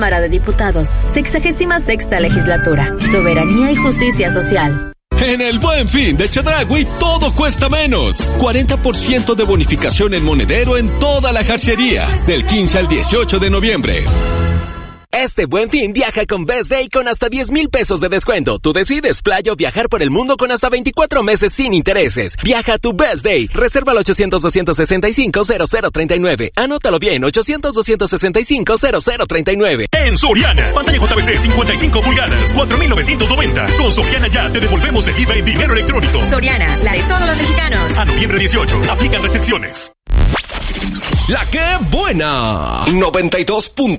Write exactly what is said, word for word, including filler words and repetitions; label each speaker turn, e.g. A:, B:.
A: Cámara de Diputados, sexagésima sexta legislatura, soberanía y justicia social.
B: En el Buen Fin de Chedraui todo cuesta menos. cuarenta por ciento de bonificación en monedero en toda la jarcería, del quince al dieciocho de noviembre.
C: Este Buen Fin viaja con Best Day con hasta diez mil pesos de descuento. Tú decides playa o viajar por el mundo con hasta veinticuatro meses sin intereses. Viaja a tu Best Day. Reserva al ochocientos, doscientos sesenta y cinco, cero cero treinta y nueve. Anótalo bien, ochocientos, doscientos sesenta y cinco, cero cero treinta y nueve.
D: En Soriana, pantalla J B C cincuenta y cinco pulgadas, cuatro mil novecientos noventa. Con Soriana ya te devolvemos el I V A en dinero electrónico.
A: Soriana, la de todos los mexicanos.
D: A noviembre dieciocho, aplican restricciones.
B: La que buena.
C: noventa y dos punto